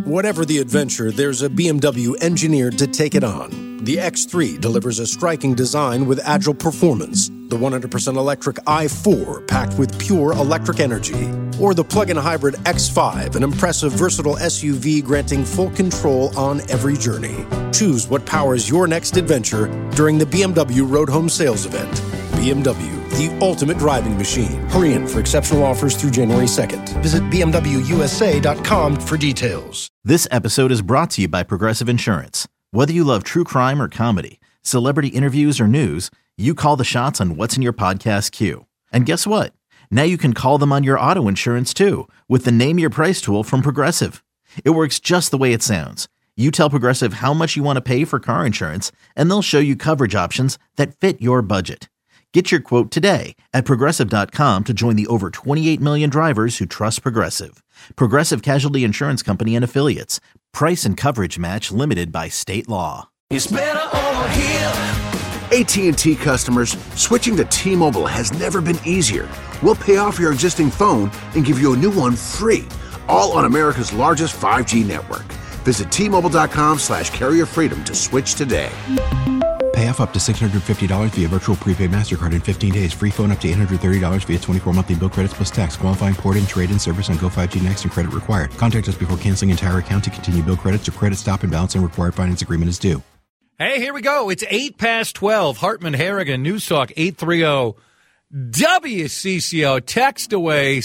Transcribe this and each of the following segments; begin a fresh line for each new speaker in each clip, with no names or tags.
Whatever the adventure, there's a BMW engineered to take it on. The X3 delivers a striking design with agile performance. The 100% electric i4 packed with pure electric energy. Or the plug-in hybrid X5, an impressive, versatile SUV granting full control on every journey. Choose what powers your next adventure during the BMW Road Home Sales Event. BMW, the ultimate driving machine. Hurry in for exceptional offers through January 2nd. Visit BMWUSA.com for details.
This episode is brought to you by Progressive Insurance. Whether you love true crime or comedy, celebrity interviews or news, you call the shots on what's in your podcast queue. And guess what? Now you can call them on your auto insurance too with the Name Your Price tool from Progressive. It works just the way it sounds. You tell Progressive how much you want to pay for car insurance, and they'll show you coverage options that fit your budget. Get your quote today at Progressive.com to join the over 28 million drivers who trust Progressive. Progressive Casualty Insurance Company and Affiliates. Price and coverage match limited by state law.
It's better over here.
AT&T customers, switching to T-Mobile has never been easier. We'll pay off your existing phone and give you a new one free, all on America's largest 5G network. Visit T-Mobile.com/carrierfreedom to switch today.
Pay off up to $650 via virtual prepaid MasterCard in 15 days. Free phone up to $830 via 24 monthly bill credits plus tax. Qualifying port-in, trade-in service on Go 5G Next and credit required. Contact us before canceling entire account to continue bill credits or credit stop and balance and required finance agreement is due.
Hey, here we go. It's 8 past 12. Hartman Harrigan, News Talk 830 WCCO. Text away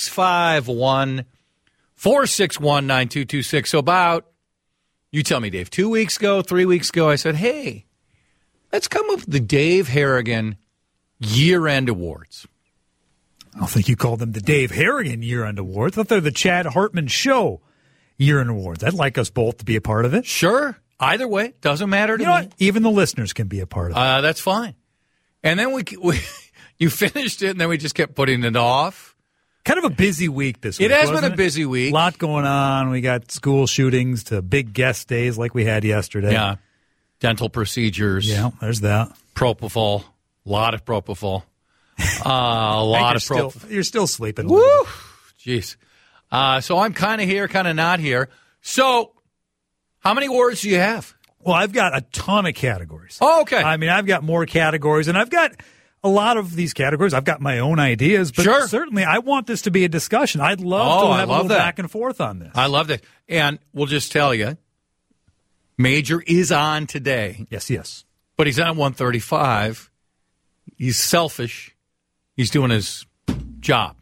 651-461-9226. So about, you tell me, Dave, 2 weeks ago, 3 weeks ago, I said, hey, let's come up with the Dave Harrigan Year-End Awards.
I don't think you called them the Dave Harrigan Year-End Awards. I thought they're the Chad Hartman Show Year-End Awards. I'd like us both to be a part of it.
Sure. Either way, doesn't matter to me.
What? Even the listeners can be a part of it.
That's fine. And then you finished it, and then we just kept putting it off.
Kind of a busy week this week.
It has been a busy week.
A lot going on. We got school shootings to big guest days like we had yesterday.
Yeah. Dental procedures.
Yeah, there's that.
Propofol. A lot of propofol. A lot of propofol.
You're still sleeping.
Woo! Jeez. So I'm kind of here, kind of not here. So how many awards do you have?
Well, I've got a ton of categories.
Oh, okay.
I mean, I've got more categories, and I've got a lot of these categories. I've got my own ideas, but
sure.
Certainly I want this to be a discussion. I'd love to have a little back and forth on this.
I love that. And we'll just tell you, Major is on today.
Yes.
But he's on 135. He's selfish. He's doing his job.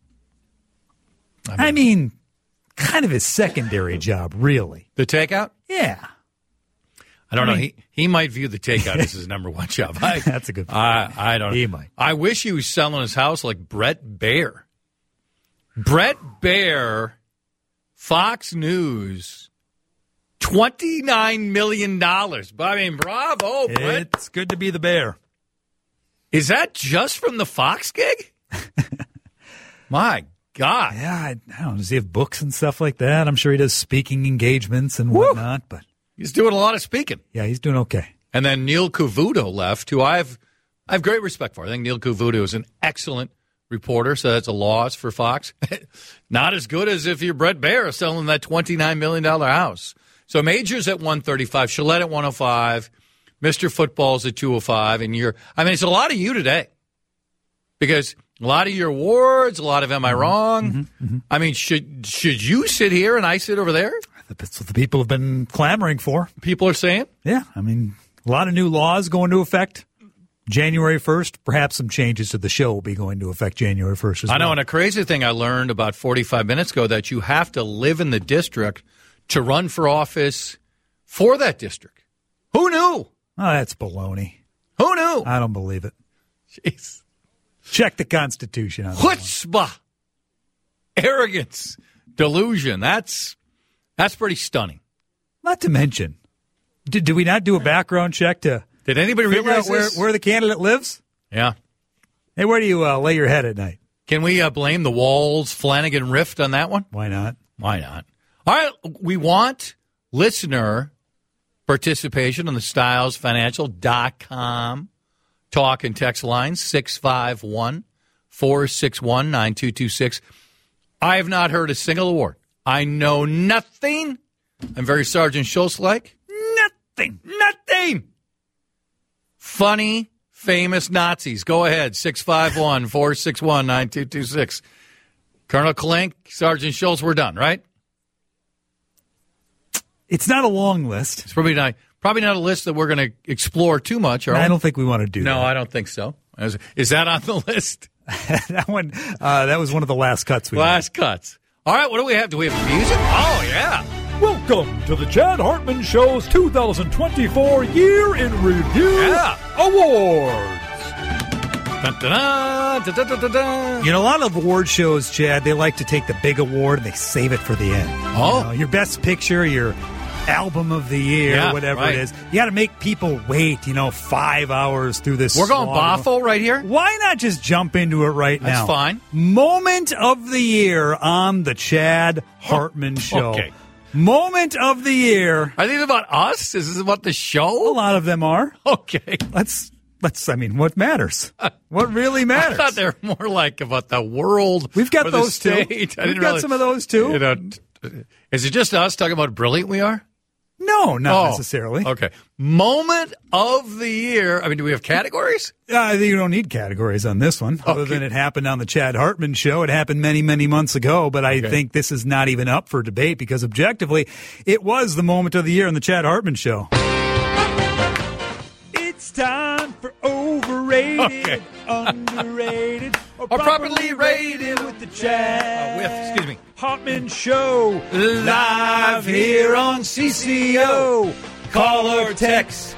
I mean, kind of his secondary job, really.
The takeout?
Yeah.
I don't know. He might view the takeout as his number one job.
That's a good point.
I don't know.
He might.
I wish he was selling his house like Brett Baer. Brett Baer, Fox News, $29 million. I mean, bravo, Brett.
It's good to be the Bear.
Is that just from the Fox gig? My God.
Yeah, I don't know. Does he have books and stuff like that? I'm sure he does speaking engagements and whatnot, but
he's doing a lot of speaking.
Yeah, he's doing okay.
And then Neil Cavuto left, who I have great respect for. I think Neil Cavuto is an excellent reporter, so that's a loss for Fox. Not as good as if you're Brett Baer selling that $29 million house. So Major's at 135, Shillette at 105, Mr. Football's at 205, and it's a lot of you today. Because a lot of your awards, a lot of Am I Wrong? Mm-hmm. I mean, should you sit here and I sit over there?
That's what the people have been clamoring for.
People are saying?
Yeah, I mean, a lot of new laws go into effect January 1st. Perhaps some changes to the show will be going to affect January 1st as well.
I know, and a crazy thing I learned about 45 minutes ago that you have to live in the district to run for office for that district. Who knew?
Oh, that's baloney.
Who knew?
I don't believe it.
Jeez.
Check the Constitution on that.
Chutzpah. Arrogance. Delusion. That's pretty stunning.
Not to mention, did we not do a background check to
Did anybody
figure
realize
out where the candidate lives?
Yeah.
Hey, where do you lay your head at night?
Can we blame the Walls-Flanagan rift on that one?
Why not?
Why not? All right, we want listener participation on the StylesFinancial.com talk and text line 651-461-9226. I have not heard a single award. I know nothing I'm very Sergeant Schultz-like. Nothing. Funny, famous Nazis. Go ahead, 651-461-9226. Colonel Klink, Sergeant Schultz, we're done, right?
It's not a long list.
It's probably not a list that we're going to explore too much.
I don't think we want to do that.
No, I don't think so. Is that on the list?
That one, that was one of the last cuts we
Last cuts. All right, what do we have? Do we have music? Oh, yeah.
Welcome to the Chad Hartman Show's 2024 Year in Review Awards.
Dun, dun, dun, dun, dun, dun, dun.
You know, a lot of award shows, Chad, they like to take the big award and they save it for the end.
Oh.
You know, your best picture, your album of the year, whatever it is. You got to make people wait, 5 hours through this.
We're going Boffo right here?
Why not just jump into it right now?
That's fine.
Moment of the year on the Chad Hartman Show.
Okay.
Moment of the year.
Are these about us? Is this about the show?
A lot of them are.
Okay.
What matters? What really matters?
I thought they were more like about the world.
We've got
or
those
the
too.
state.
We've got some of those too.
Is it just us talking about how brilliant we are?
No, not necessarily.
Okay. Moment of the year. I mean, do we have categories?
You don't need categories on this one, other than it happened on the Chad Hartman Show. It happened many, many months ago, but I think this is not even up for debate because objectively, it was the moment of the year on the Chad Hartman Show. It's time for overrated, underrated, or properly rated with the Chad Hartman Show. Live here on CCO. Call or text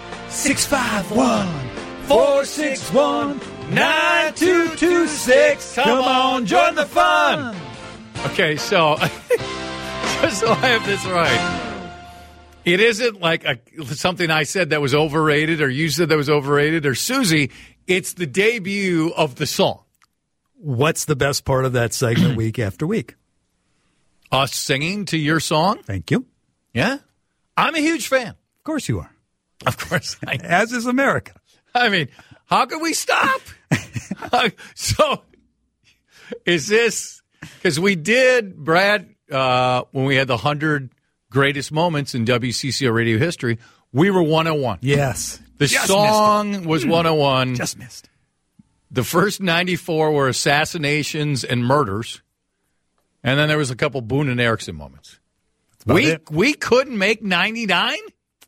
651-461-9226. Come on, join the fun.
Okay, so just so I have this right. It isn't like something I said that was overrated or you said that was overrated or Susie. It's the debut of the song.
What's the best part of that segment week after week?
Us singing to your song?
Thank you.
Yeah. I'm a huge fan.
Of course you are.
Of course I am.
As is America.
I mean, how can we stop? So is this because we did, Brad, when we had the 100 greatest moments in WCCO radio history, we were 101.
Yes.
The song was 101.
Just missed.
The first 94 were assassinations and murders. And then there was a couple Boone and Erickson moments. We couldn't make 99?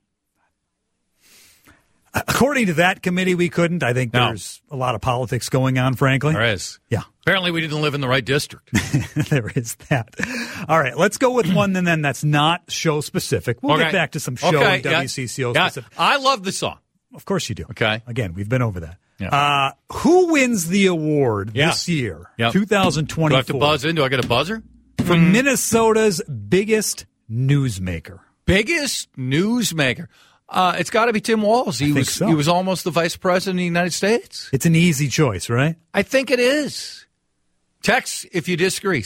According to that committee, we couldn't. I think there's a lot of politics going on, frankly.
There is.
Yeah.
Apparently we didn't live in the right district.
There is that. All right, let's go with one and then that's not show-specific. We'll get back to some show and WCCO specific.
I love the song.
Of course you do.
Okay.
Again, we've been over that.
Yeah.
Who wins the award this year, 2024?
Do I have to buzz in? Do I get a buzzer?
For Minnesota's biggest newsmaker.
Biggest newsmaker. It's got to be Tim Walz. He was almost the vice president of the United States.
It's an easy choice, right?
I think it is. Text if you disagree.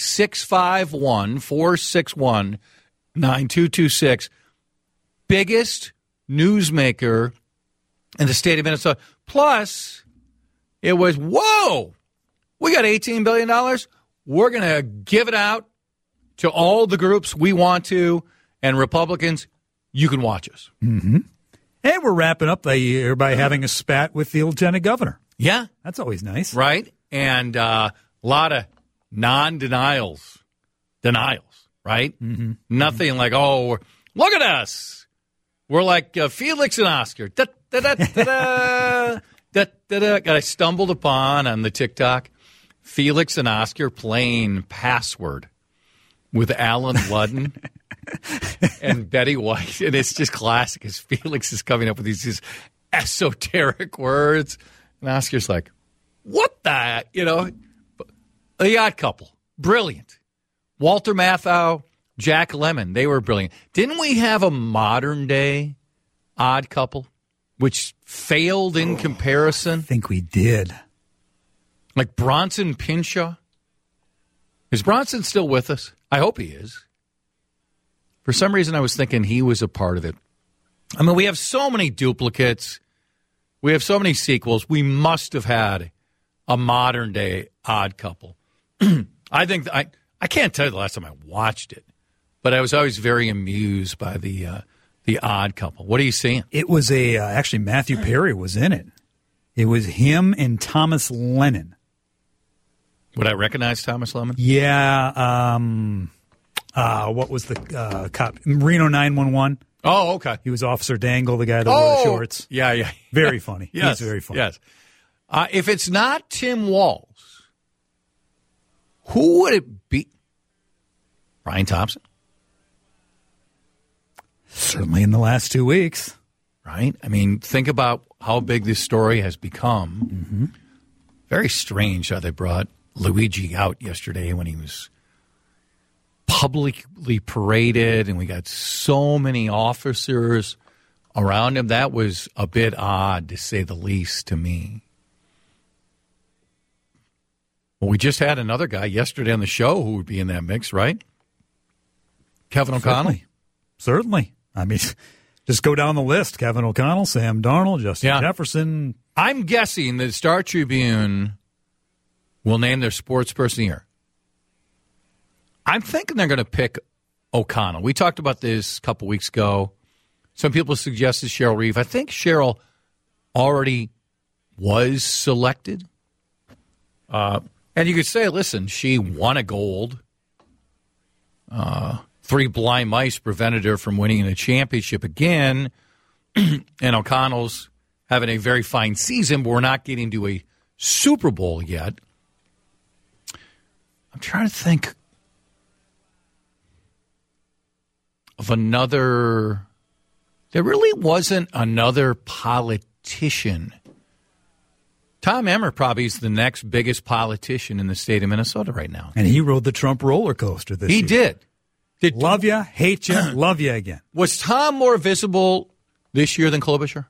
651-461-9226. Biggest newsmaker in the state of Minnesota. Plus, it was, whoa, we got $18 billion. We're going to give it out to all the groups we want to, and Republicans, you can watch us.
Mm-hmm. And we're wrapping up the year by having a spat with the lieutenant governor.
Yeah.
That's always nice.
Right? And a lot of denials, right? Mm-hmm. Nothing like, oh, look at us. We're like Felix and Oscar. I stumbled upon on the TikTok Felix and Oscar playing Password with Alan Ludden and Betty White. And it's just classic as Felix is coming up with these esoteric words. And Oscar's like, what the, The Odd Couple. Brilliant. Walter Matthau, Jack Lemmon, they were brilliant. Didn't we have a modern day Odd Couple, which failed in comparison?
I think we did.
Like Bronson Pinchot? Is Bronson still with us? I hope he is. For some reason, I was thinking he was a part of it. I mean, we have so many duplicates. We have so many sequels. We must have had a modern-day Odd Couple. I think I can't tell you the last time I watched it, but I was always very amused by the Odd Couple. What are you seeing?
It was actually Matthew Perry was in it. It was him and Thomas Lennon.
Would I recognize Thomas Lemon?
Yeah. What was the cop? Reno 911.
Oh, okay.
He was Officer Dangle, the guy that wore the shorts.
Yeah.
Very funny.
Yes,
he's very funny.
Yes. If it's not Tim Walz, who would it be? Brian Thompson?
Certainly in the last 2 weeks.
Right? I mean, think about how big this story has become.
Mm-hmm.
Very strange how they brought Luigi out yesterday when he was publicly paraded and we got so many officers around him. That was a bit odd, to say the least, to me. Well, we just had another guy yesterday on the show who would be in that mix, right? Kevin O'Connell?
Certainly. I mean, just go down the list. Kevin O'Connell, Sam Darnold, Justin Jefferson.
I'm guessing the Star Tribune will name their sports person of the year. I'm thinking they're going to pick O'Connell. We talked about this a couple weeks ago. Some people suggested Cheryl Reeve. I think Cheryl already was selected. And you could say, listen, she won a gold. 3 blind mice prevented her from winning the championship again. And O'Connell's having a very fine season, but we're not getting to a Super Bowl yet. I'm trying to think of another. There really wasn't another politician. Tom Emmer probably is the next biggest politician in the state of Minnesota right now.
And he rode the Trump roller coaster this year.
He did.
Love you, hate you, love you again.
Was Tom more visible this year than Klobuchar?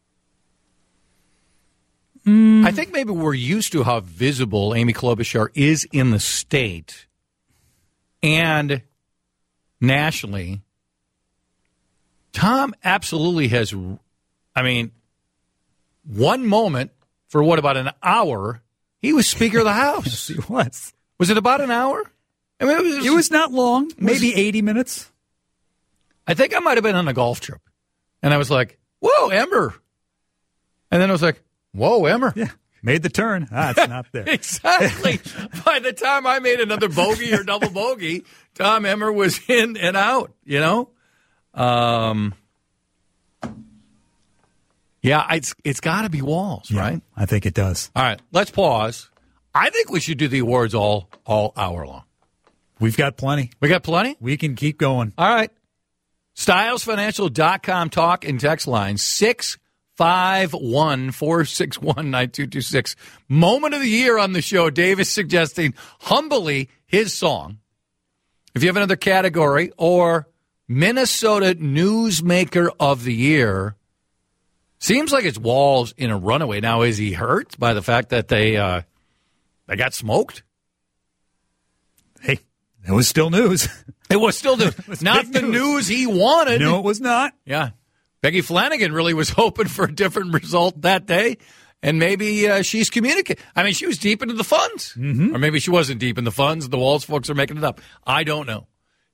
I think maybe we're used to how visible Amy Klobuchar is in the state and nationally. Tom absolutely has, one moment for about an hour, he was Speaker of the House.
Yes, he was.
Was it about an hour?
It was not long, maybe 80 minutes.
I think I might have been on a golf trip. And I was like, whoa, Emmer. And then I was like, whoa, Emmer.
Yeah, made the turn. It's not there.
Exactly. By the time I made another bogey or double bogey, Tom Emmer was in and out, you know? It's got to be Walz, right?
I think it does.
All right, let's pause. I think we should do the awards all hour long.
We've got plenty.
We got plenty?
We can keep going.
All right. StylesFinancial.com talk and text line 651-461-9226. Moment of the year on the show. Dave is suggesting humbly his song. If you have another category, or Minnesota Newsmaker of the Year. Seems like it's Walz in a runaway. Now, is he hurt by the fact that they got smoked?
Hey, it was still news.
It was still news. Not the news he wanted.
No, it was not.
Yeah. Becky Flanagan really was hoping for a different result that day, and maybe she's communicating. She was deep into the funds. Mm-hmm. Or maybe she wasn't deep in the funds. The Walz folks are making it up. I don't know.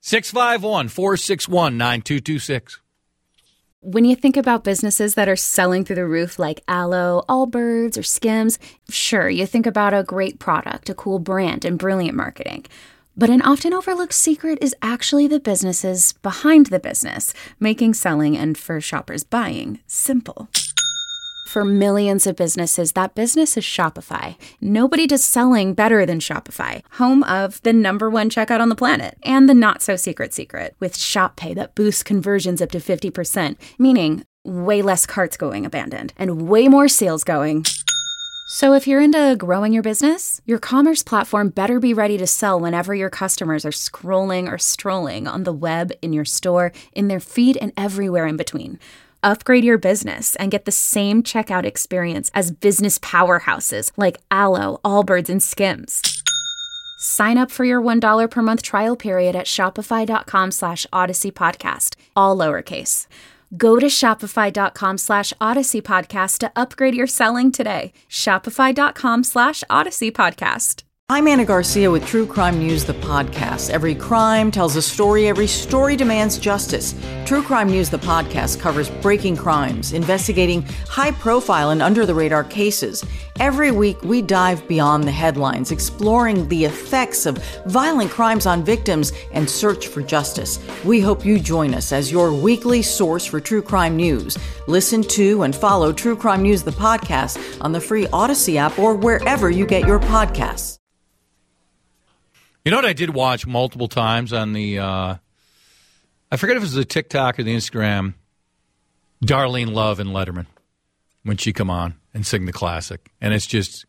651-461-9226.
When you think about businesses that are selling through the roof like Aloe, Allbirds, or Skims, sure, you think about a great product, a cool brand, and brilliant marketing. But an often overlooked secret is actually the businesses behind the business, making selling and, for shoppers, buying simple. For millions of businesses, that business is Shopify. Nobody does selling better than Shopify, home of the #1 checkout on the planet, and the not-so-secret secret, with Shop Pay that boosts conversions up to 50%, meaning way less carts going abandoned, and way more sales going. So if you're into growing your business, your commerce platform better be ready to sell whenever your customers are scrolling or strolling on the web, in your store, in their feed, and everywhere in between. Upgrade your business and get the same checkout experience as business powerhouses like Aloe, Allbirds, and Skims. Sign up for your $1 per month trial period at shopify.com/Odyssey Podcast, all lowercase. Go to shopify.com /Odyssey Podcast to upgrade your selling today. Shopify.com /Odyssey Podcast.
I'm Anna Garcia with True Crime News, the podcast. Every crime tells a story. Every story demands justice. True Crime News, the podcast, covers breaking crimes, investigating high-profile and under-the-radar cases. Every week, we dive beyond the headlines, exploring the effects of violent crimes on victims and search for justice. We hope you join us as your weekly source for true crime news. Listen to and follow True Crime News, the podcast, on the free Odyssey app or wherever you get your podcasts.
You know what I did watch multiple times on the, I forget if it was the TikTok or the Instagram, Darlene Love and Letterman, when she come on and sing the classic. And it's just,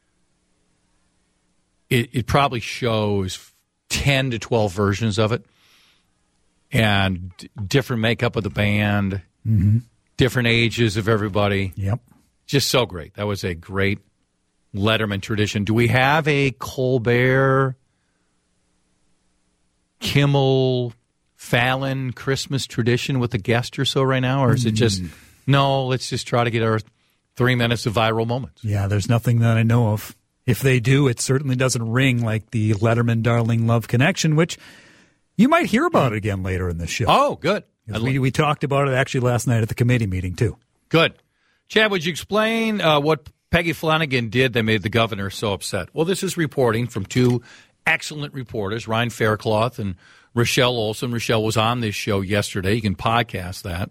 it probably shows 10 to 12 versions of it. And different makeup of the band, different ages of everybody.
Yep.
Just so great. That was a great Letterman tradition. Do we have a Colbert, Kimmel, Fallon Christmas tradition with a guest or so right now? Or is it just, no, let's just try to get our 3 minutes of viral moments?
Yeah, there's nothing that I know of. If they do, it certainly doesn't ring like the Letterman-Darling Love connection, which you might hear about it again later in the show.
Oh, good.
We talked about it actually last night at the committee meeting, too.
Good. Chad, would you explain what Peggy Flanagan did that made the governor so upset? Well, this is reporting from two excellent reporters, Ryan Faircloth and Rochelle Olson. Rochelle was on this show yesterday. You can podcast that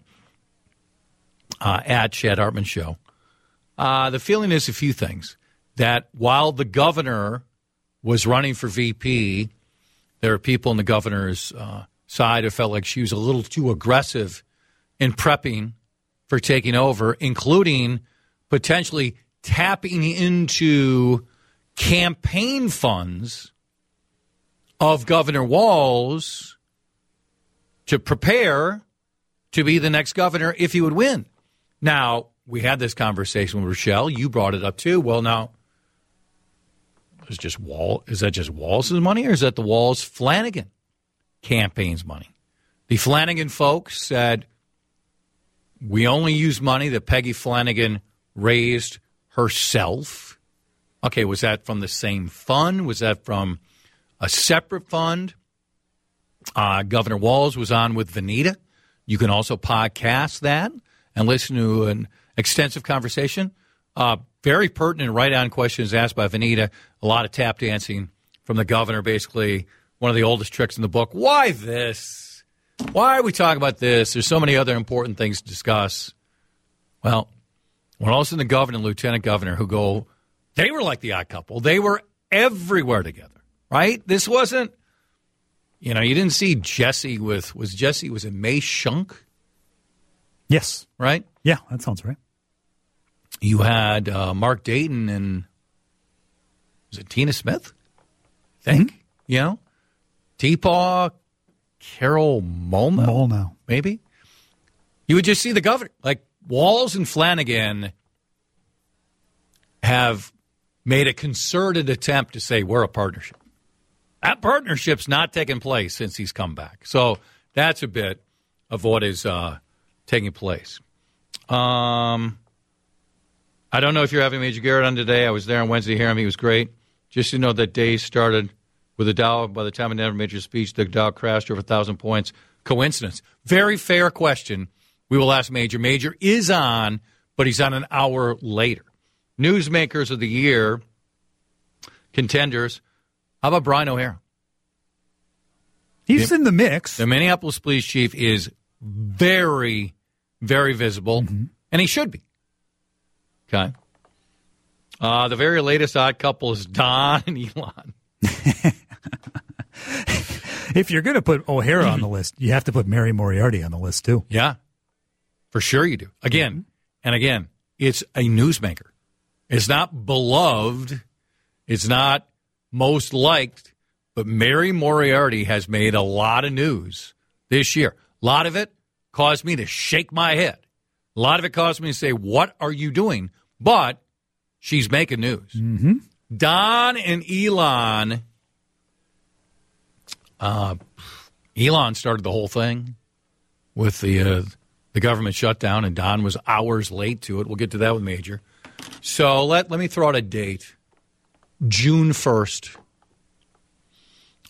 at Chad Hartman Show. The feeling is a few things. That while the governor was running for VP, there are people on the governor's side who felt like she was a little too aggressive in prepping for taking over, including potentially tapping into campaign funds of Governor Walz to prepare to be the next governor if he would win. Now, we had this conversation with Rochelle. You brought it up too. Well, now, is that just Walz's money, or is that the Walz-Flanagan campaign's money? The Flanagan folks said, we only use money that Peggy Flanagan raised herself. Okay, was that from the same fund? Was that from a separate fund? Governor Walz was on with Vanita. You can also podcast that and listen to an extensive conversation. Very pertinent, right-on questions asked by Vanita. A lot of tap dancing from the governor, basically one of the oldest tricks in the book. Why this? Why are we talking about this? There's so many other important things to discuss. Well, when all of a sudden the governor and lieutenant governor who go, they were like the odd couple. They were everywhere together, right? This wasn't, you didn't see Jesse was it May Shunk?
Yes.
Right?
Yeah, that sounds right.
You had Mark Dayton and, was it Tina Smith? I think, T-Paw, Carol Molnow, maybe. You would just see the governor. Like, Walz and Flanagan have made a concerted attempt to say we're a partnership. That partnership's not taken place since he's come back. So that's a bit of what is taking place. I don't know if you're having Major Garrett on today. I was there on Wednesday to hear him. He was great. Just to know that day started with the Dow. By the time of never Major speech, the Dow crashed over 1,000 points. Coincidence. Very fair question. We will ask Major. Major is on, but he's on an hour later. Newsmakers of the year, contenders. How about Brian O'Hara?
He's in the mix.
The Minneapolis police chief is very, very visible, and he should be. Okay. The very latest odd couple is Don and Elon.
If you're going to put O'Hara on the list, you have to put Mary Moriarty on the list, too.
Yeah, for sure you do. Again and again, it's a newsmaker. It's not beloved. It's not most liked. But Mary Moriarty has made a lot of news this year. A lot of it caused me to shake my head. A lot of it caused me to say, what are you doing? But she's making news. Don and Elon. Elon started the whole thing with the government shutdown, and Don was hours late to it. We'll get to that with Major. So let me throw out a date. June 1st,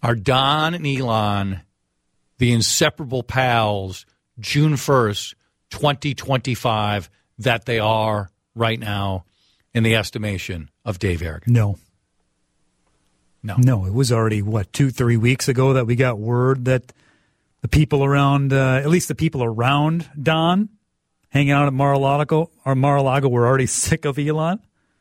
Are Don and Elon the inseparable pals June 1st, 2025 that they are right now in the estimation of Dave Aragon?
No. No, it was already, 2-3 weeks ago that we got word that the people around, at least the people around Don, hanging out at Mar-a-Lago were already sick of Elon.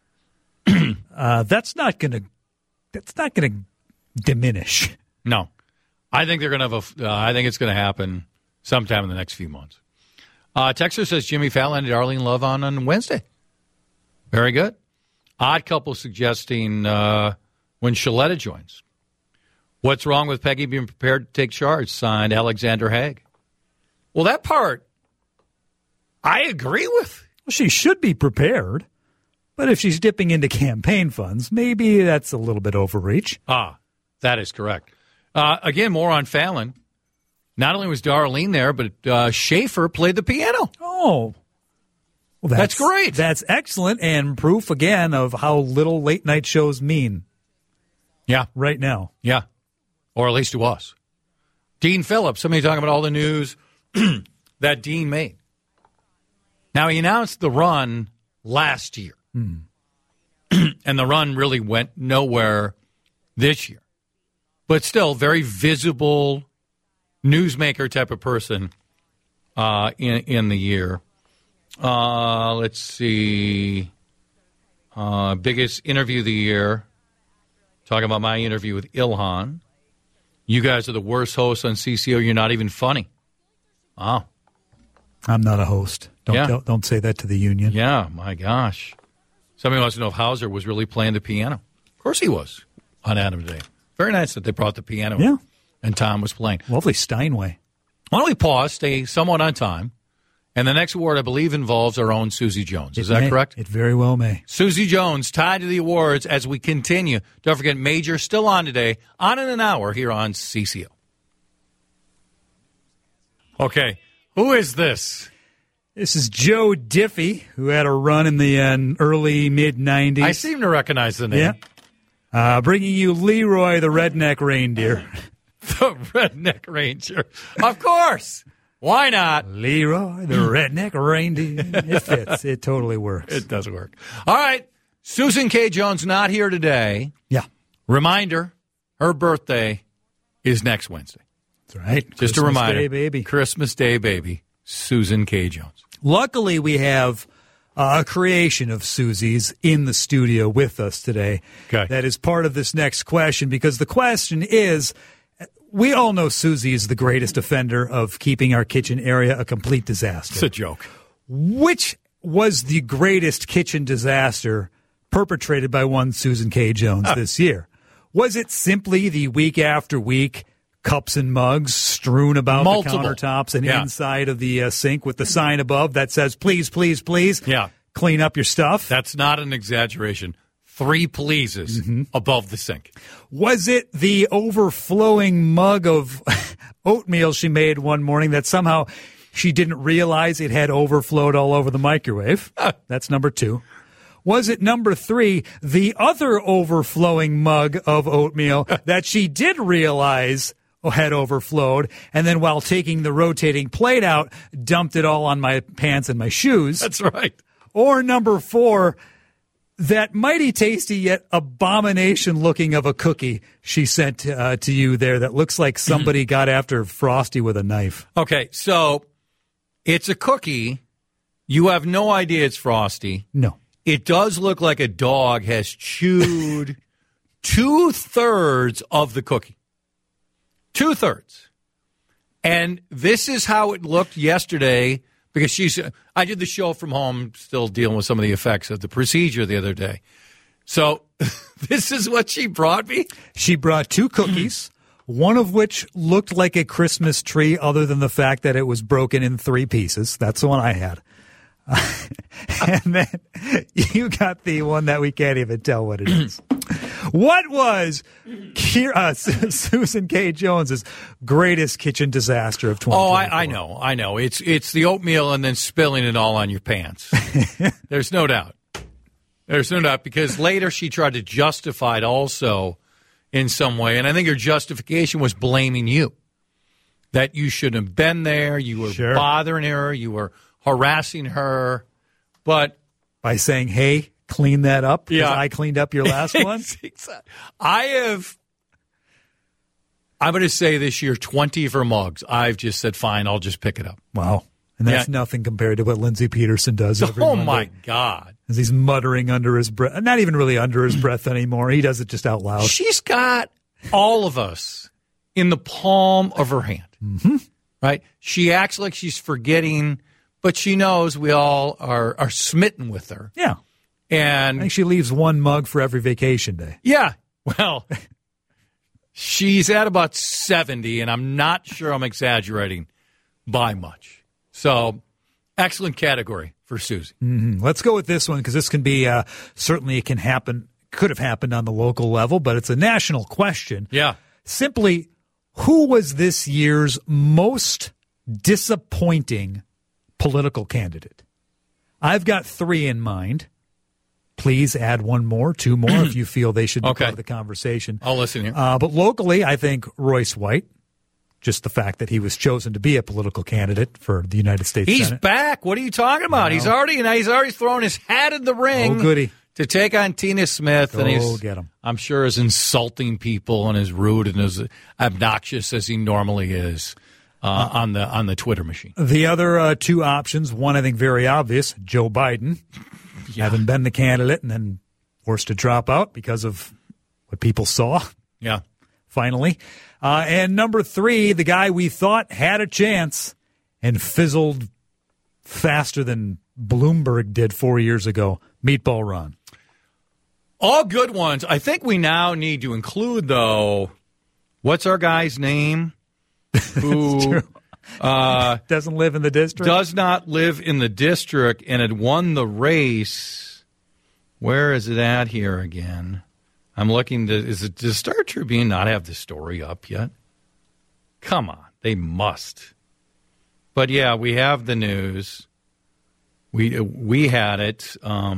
That's not going to diminish.
No. I think they're going to have I think it's going to happen sometime in the next few months. Texter says Jimmy Fallon and Arlene Love on Wednesday. Very good. Odd Couple suggesting when Shaletta joins. What's wrong with Peggy being prepared to take charge? Signed, Alexander Haig. Well, that part I agree with.
Well, she should be prepared, but if she's dipping into campaign funds, maybe that's a little bit overreach.
That is correct. Again, more on Fallon. Not only was Darlene there, but Schaefer played the piano.
Oh. Well,
that's great.
That's excellent and proof, again, of how little late-night shows mean.
Yeah.
Right now.
Yeah. Or at least to us. Dean Phillips, somebody talking about all the news that Dean made. Now, he announced the run last year. And the run really went nowhere this year. But still, very visible newsmaker type of person in the year. Let's see. Biggest interview of the year. Talking about my interview with Ilhan. You guys are the worst hosts on CCO. You're not even funny. Oh.
I'm not a host. Don't say that to the union.
Yeah, my gosh. Somebody wants to know if Hauser was really playing the piano. Of course he was on Adam Day. Very nice that they brought the piano in, and Tom was playing.
Lovely Steinway.
Why don't we pause, stay somewhat on time, and the next award, I believe, involves our own Susie Jones. Is that correct?
It very well may.
Susie Jones tied to the awards as we continue. Don't forget, Major still on today, on in an hour here on CCO. Okay, who is this?
This is Joe Diffie, who had a run in the early, mid-'90s.
I seem to recognize the name.
Yeah. Bringing you Leroy the Redneck Reindeer.
The Redneck Ranger. Of course. Why not?
Leroy the Redneck Reindeer. It fits. It totally works.
It does work. All right. Susan K. Jones not here today.
Yeah.
Reminder, her birthday is next Wednesday.
That's right.
Just
Christmas
a reminder.
Day, baby.
Christmas Day, baby. Susan K. Jones.
Luckily, we have a creation of Susie's in the studio with us today.
Okay.
That is part of this next question, because the question is, we all know Susie is the greatest offender of keeping our kitchen area a complete disaster.
It's a joke.
Which was the greatest kitchen disaster perpetrated by one Susan K. Jones this year? Was it simply the week after week cups and mugs strewn about the countertops and inside of the sink with the sign above that says, please, please, please, clean up your stuff?
That's not an exaggeration. 3 pleases above the sink.
Was it the overflowing mug of oatmeal she made one morning that somehow she didn't realize it had overflowed all over the microwave? That's number 2. Was it number 3, the other overflowing mug of oatmeal that she did realize had overflowed, and then while taking the rotating plate out, dumped it all on my pants and my shoes?
That's right.
Or number 4, that mighty tasty yet abomination looking of a cookie she sent to you there that looks like somebody got after Frosty with a knife.
Okay, so it's a cookie. You have no idea it's Frosty.
No.
It does look like a dog has chewed 2/3 of the cookie. 2/3. And this is how it looked yesterday, because I did the show from home, still dealing with some of the effects of the procedure the other day. So this is what she brought me.
She brought 2 cookies, one of which looked like a Christmas tree other than the fact that it was broken in 3 pieces. That's the one I had. And then you got the one that we can't even tell what it is. What was Susan K. Jones's greatest kitchen disaster of 2024?
Oh, I know. It's the oatmeal and then spilling it all on your pants. There's no doubt. Because later she tried to justify it also in some way. And I think her justification was blaming you, that you shouldn't have been there. You were bothering her. You were harassing her. But
by saying, hey, clean that up because I cleaned up your last one? I'm going to say this year, 20 of her mugs. I've just said, fine, I'll just pick it up. Wow. And that's nothing compared to what Lindsey Peterson does every Monday.
My God.
As he's muttering under his breath. Not even really under his breath anymore. He does it just out loud.
She's got all of us in the palm of her hand.
Mm-hmm.
Right? She acts like she's forgetting, but she knows we all are smitten with her.
Yeah.
And
I think she leaves one mug for every vacation day.
Yeah. Well, she's at about 70, and I'm not sure I'm exaggerating by much. So, excellent category for Susie.
Mm-hmm. Let's go with this one because this can be certainly it can happen, could have happened on the local level, but it's a national question.
Yeah.
Simply, who was this year's most disappointing political candidate? I've got 3 in mind. Please add 1 more, 2 more if you feel they should be part of the conversation.
I'll listen here.
But locally, I think Royce White, just the fact that he was chosen to be a political candidate for the United States
Senate. He's back. What are you talking about? He's already thrown his hat in the ring.
Oh, goody.
To take on Tina Smith. And he's,
get him.
I'm sure, as insulting people and as rude and as obnoxious as he normally is on the Twitter machine.
The other 2 options, one I think very obvious, Joe Biden. Having been the candidate and then forced to drop out because of what people saw.
Yeah.
Finally. And number 3, the guy we thought had a chance and fizzled faster than Bloomberg did 4 years ago, Meatball Ron.
All good ones. I think we now need to include, though, what's our guy's name? Who
doesn't live in the district?
Does not live in the district and had won the race. Where is it at here again? I'm looking to, does the Star Tribune not have the story up yet? Come on, they must. But yeah, we have the news. We had it,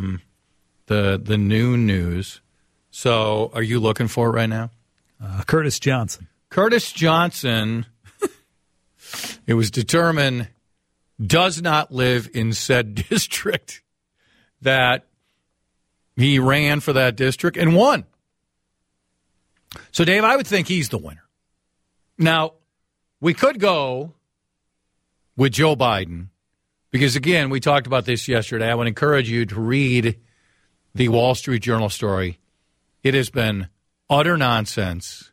the new news. So are you looking for it right now?
Curtis Johnson.
Curtis Johnson, it was determined, does not live in said district, that he ran for that district and won. So, Dave, I would think he's the winner. Now, we could go with Joe Biden because, again, we talked about this yesterday. I would encourage you to read the Wall Street Journal story. It has been utter nonsense,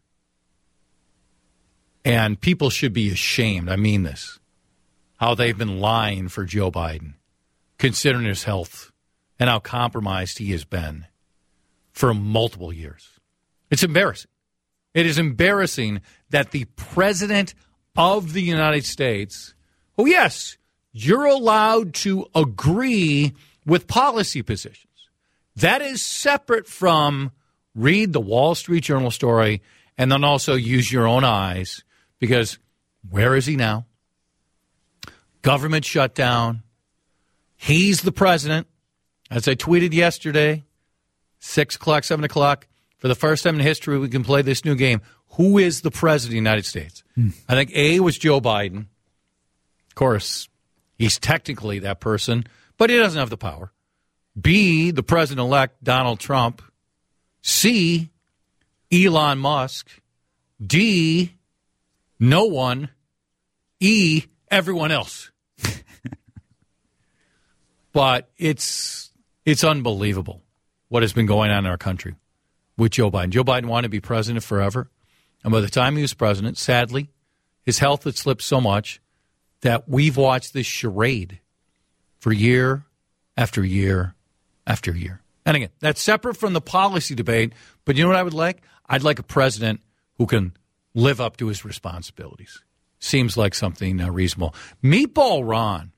and people should be ashamed. I mean this, how they've been lying for Joe Biden, considering his health and how compromised he has been for multiple years. It's embarrassing. It is embarrassing that the president of the United States, oh, yes, you're allowed to agree with policy positions. That is separate from read the Wall Street Journal story and then also use your own eyes because where is he now? Government shutdown. He's the president. As I tweeted yesterday, 6 o'clock, 7 o'clock. For the first time in history, we can play this new game. Who is the president of the United States? I think A was Joe Biden. Of course, he's technically that person, but he doesn't have the power. B, the president-elect, Donald Trump. C, Elon Musk. D, no one. E, everyone else. But it's unbelievable what has been going on in our country with Joe Biden. Joe Biden wanted to be president forever. And by the time he was president, sadly, his health had slipped so much that we've watched this charade for year after year after year. And again, that's separate from the policy debate. But you know what I would like? I'd like a president who can live up to his responsibilities. Seems like something reasonable. Meatball Ron.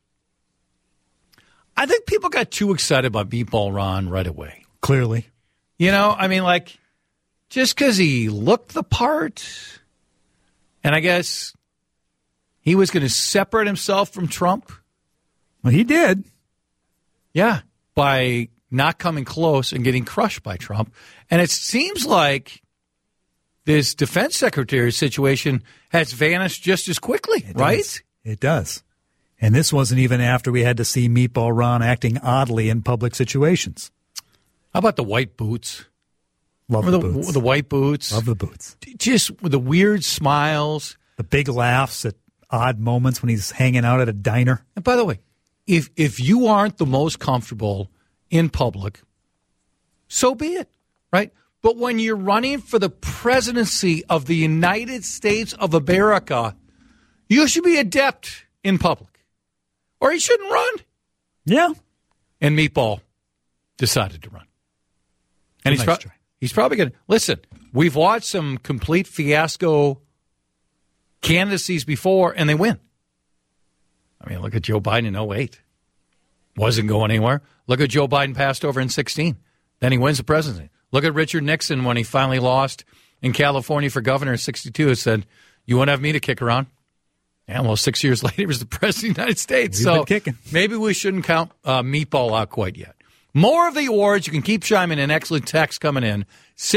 I think people got too excited about Meatball Ron right away.
Clearly.
You know, I mean, like, just because he looked the part, and I guess he was going to separate himself from Trump.
Well, he did.
Yeah, by not coming close and getting crushed by Trump. And it seems like this defense secretary situation has vanished just as quickly, right?
It does. And this wasn't even after we had to see Meatball Ron acting oddly in public situations.
How about the white boots?
Love the boots.
The white boots.
Love the boots.
Just with the weird smiles.
The big laughs at odd moments when he's hanging out at a diner.
And by the way, if you aren't the most comfortable in public, so be it, right? But when you're running for the presidency of the United States of America, you should be adept in public. Or he shouldn't run.
Yeah.
And Meatball decided to run. And he's probably going to... Listen, we've watched some complete fiasco candidacies before, and they win. I mean, look at Joe Biden in 2008. Wasn't going anywhere. Look at Joe Biden passed over in 2016. Then he wins the presidency. Look at Richard Nixon when he finally lost in California for governor in 1962. He said, you want to have me to kick around? And well, 6 years later, he was the president of the United States.
We've been kicking.
Maybe we shouldn't count Meatball out quite yet. More of the awards. You can keep chiming in. Excellent text coming in.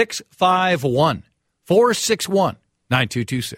651-461-9226.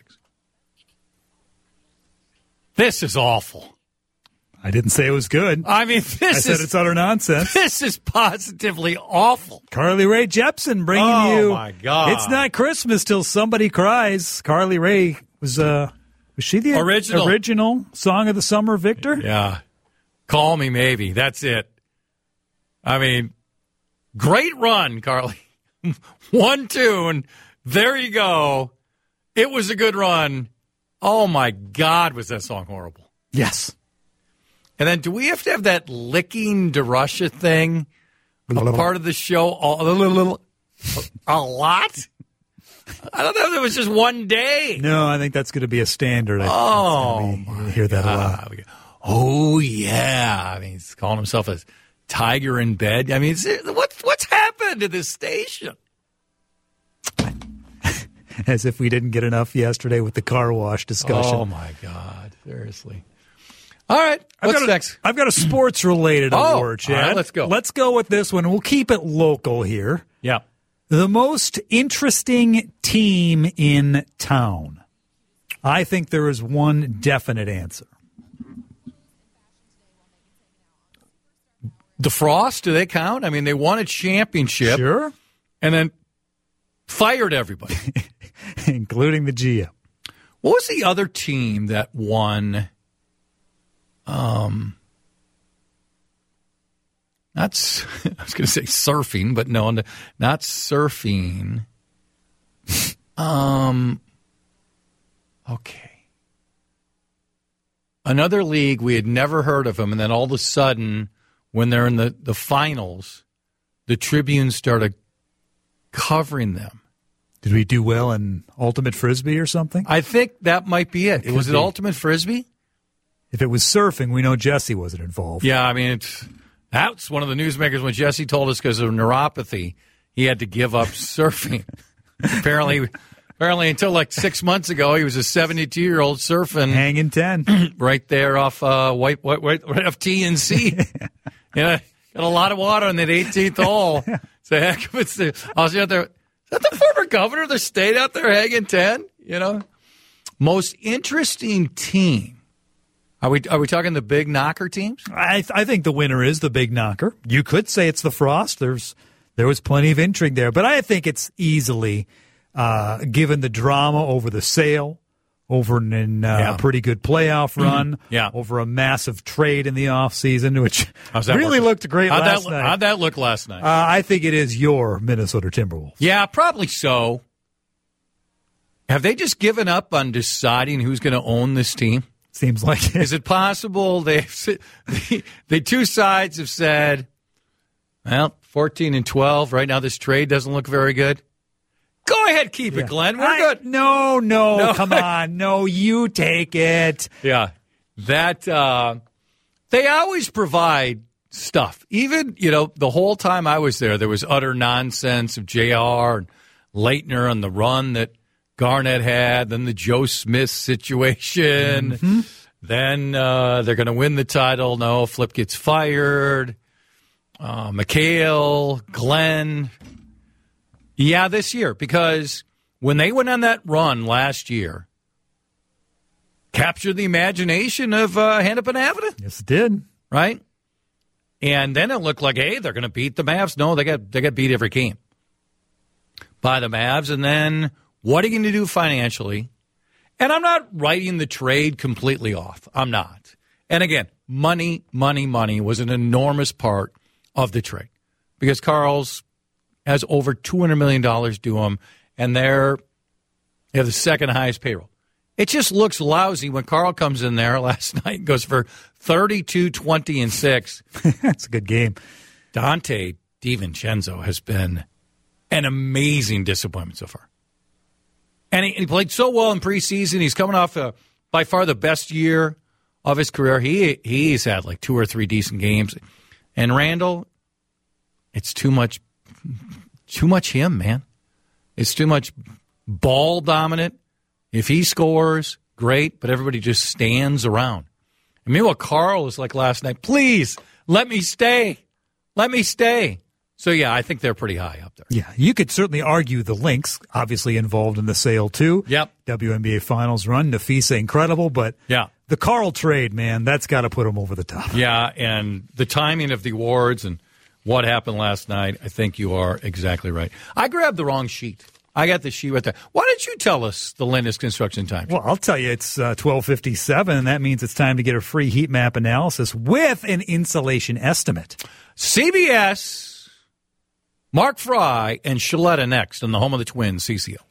This is awful.
I didn't say it was good.
I mean, I
said it's utter nonsense.
This is positively awful.
Carly Rae Jepsen bringing you.
Oh, my God.
It's not Christmas till somebody cries. Carly Rae was she the original Song of the Summer victor?
Yeah. Call Me Maybe. That's it. I mean, great run, Carly. One tune. There you go. It was a good run. Oh, my God, was that song horrible.
Yes.
And then do we have to have that licking DeRusha thing? Part of the show a lot? I don't know if it was just one day.
No, I think that's going to be a standard. You hear that a lot.
Oh, yeah. I mean, he's calling himself a tiger in bed. I mean, what's happened to this station?
As if we didn't get enough yesterday with the car wash discussion.
Oh, my God. Seriously. All right. What's next?
I've got a sports-related award, Chad.
All right, let's go.
Let's go with this one. We'll keep it local here.
Yeah.
The most interesting team in town. I think there is one definite answer.
The Frost, do they count? I mean, they won a championship.
Sure.
And then fired everybody.
Including the GM.
What was the other team that won? I was going to say surfing, but no, not surfing. Okay. Another league, we had never heard of them, and then all of a sudden, when they're in the finals, the Tribune started covering them.
Did we do well in Ultimate Frisbee or something?
I think that might be it. Was it Ultimate Frisbee?
If it was surfing, we know Jesse wasn't involved.
Yeah, I mean, that's one of the newsmakers when Jesse told us because of neuropathy, he had to give up surfing. Apparently until like 6 months ago, he was a 72-year-old surfing.
Hanging 10.
Right there off right off TNC. Yeah, got a lot of water on that 18th hole. It's a heck of it. I was out there. Is that the former governor of the state out there hanging 10? You know? Most interesting team. Are we talking the big knocker teams?
I think the winner is the big knocker. You could say it's the Frost. There was plenty of intrigue there, but I think it's easily, given the drama over the sale, over a pretty good playoff run, over a massive trade in the offseason, which really looked great last night.
How'd that look last night?
I think it is your Minnesota Timberwolves.
Yeah, probably so. Have they just given up on deciding who's going to own this team?
Seems like it.
Is it possible the two sides have said, well, 14-12, right now this trade doesn't look very good? Go ahead, keep it, Glenn. We're good.
No, come on. No, you take it.
Yeah. That they always provide stuff. Even, the whole time I was there was utter nonsense of JR and Leitner on the run that Garnett had, then the Joe Smith situation. Mm-hmm. Then they're going to win the title. No, Flip gets fired. McHale, Glenn. Yeah, this year, because when they went on that run last year, captured the imagination of Hennepin Avenue.
Yes, it did.
Right? And then it looked like, hey, they're going to beat the Mavs. No, they got beat every game by the Mavs. And then what are you going to do financially? And I'm not writing the trade completely off. I'm not. And again, money was an enormous part of the trade because Carl's has over $200 million due him, and they have the second highest payroll. It just looks lousy when Carl comes in there last night and goes for 32, 20, and 6.
That's a good game.
Dante DiVincenzo has been an amazing disappointment so far. And he played so well in preseason. He's coming off by far the best year of his career. He's had like 2 or 3 decent games. And Randall, it's too much him, man. It's too much ball dominant. If he scores, great, but everybody just stands around. And meanwhile, Carl is like last night, please, let me stay. Let me stay. So, yeah, I think they're pretty high up there.
Yeah, you could certainly argue the Lynx, obviously involved in the sale, too.
Yep.
WNBA Finals run, Nafisa, incredible, but the Carl trade, man, that's got to put him over the top.
Yeah, and the timing of the awards and what happened last night, I think you are exactly right. I grabbed the wrong sheet. I got the sheet right there. Why don't you tell us the Lindus construction time?
Well, I'll tell you, it's 12:57, and that means it's time to get a free heat map analysis with an insulation estimate.
CBS, Mark Fry, and Shaletta next on the home of the Twins, CCO.